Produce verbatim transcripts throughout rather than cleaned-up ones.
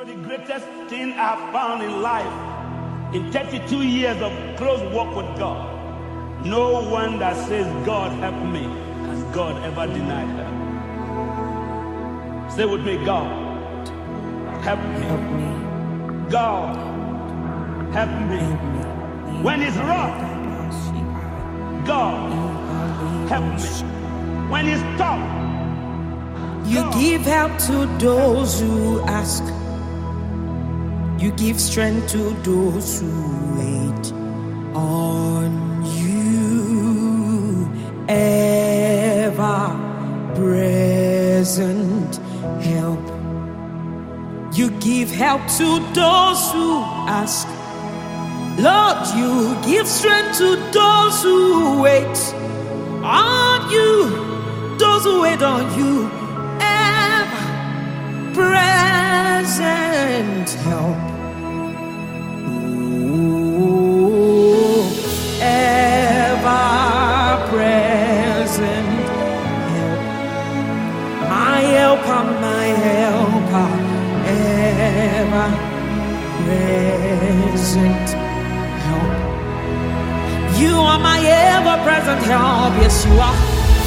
know the greatest thing I've found in life, in thirty-two years of close walk with God, no one that says, God help me, has God ever denied her. Say with me, God, help me. Help me. God, help me. When it's rough, God, help me. When it's tough, you give help to those who ask. You give strength to those who wait on you. Ever present help. You give help to those who ask. Lord, you give strength to those who wait on you. Those who wait on you. Ever present help. Ooh, ever present help. My helper, my helper. Ever present help. You are my ever present help. Yes, you are.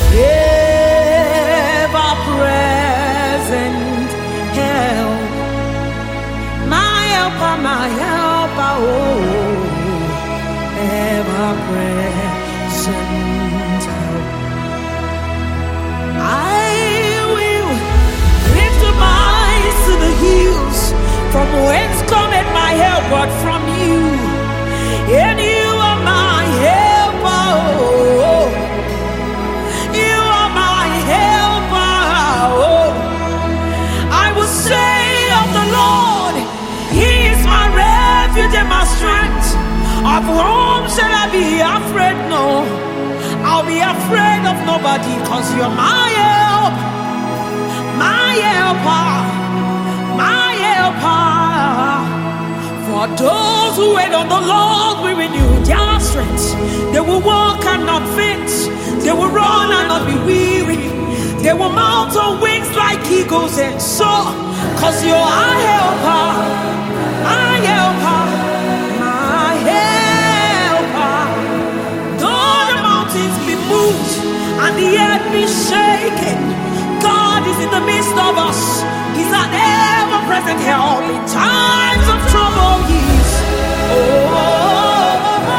Ever present help. My helper, my helper. Oh, ever present help. I will lift my eyes to the hills, from whence cometh my help, but from you. And you are my helper. Oh, you are my helper. Oh, I will say of the Lord, He is my refuge and my strength. Of whom shall I be afraid? No, I'll be afraid of nobody, cause you're my help, my helper, my helper. For those who wait on the Lord will renew their strength. They will walk and not faint. They will run and not be weary. They will mount on wings like eagles and soar. Cause you're our helper, my helper, my helper. Though the mountains be moved and the earth be shaken, God is in the midst of us. He's an ever-present help in times of trouble. He's oh, oh, oh,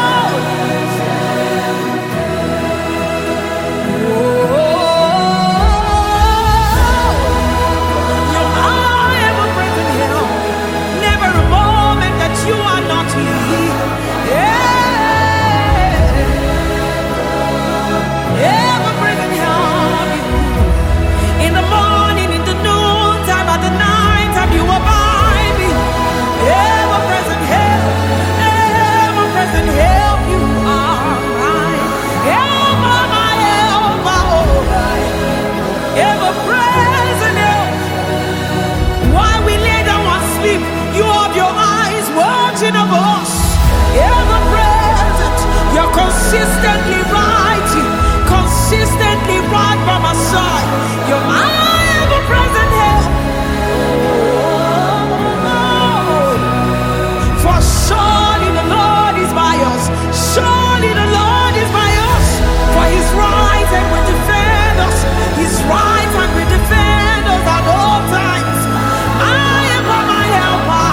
oh. You're my ever-present help. Never a moment that you are not here. Yeah. Ever-present help. In the morning, in the noon time, at the night time, you are by me. Ever-present help, ever-present help, you are mine. Ever my helper, oh, ever-present help. While we lay down and sleep, you have your eyes watching over us. Ever-present, you're consistently right, consistently right by my side. You're my ever-present help. For surely the Lord is by us. Surely the Lord is by us. For His right hand will defend us. His right hand will defend us at all times. I am my helper.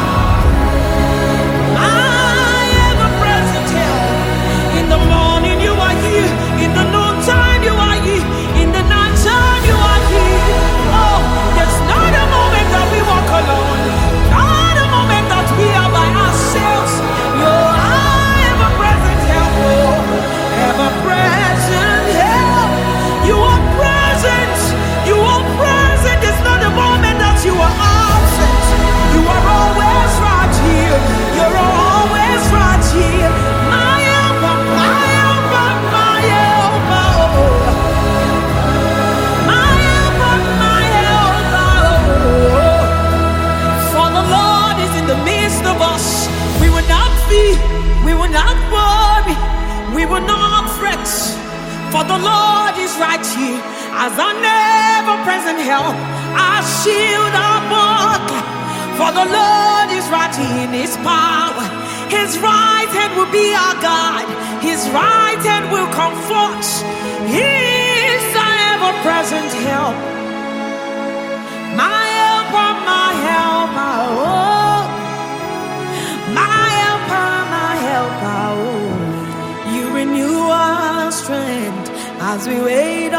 I am a present help. In the morning you are here. In the noontime you are here. In the night time you are here. Oh, there's not a moment that we walk alone. Not a moment that we are by ourselves. You're ever-present help, oh, ever-present help. You are present. You are present. There's not a moment that you are absent. You are always right here. You're always right here. My helper, my helper, my helper, oh. My helper, my helper, oh. For the Lord is in the midst of us. We will not fear, we will not worry, we will not fret. For the Lord is right here as our ever-present help, our shield, our buckler. For the Lord is mighty in his power. His right hand will be our God. His right hand will comfort. He is our ever-present help. My helper, my helper, oh. My helper, my helper, oh. You renew our strength as we wait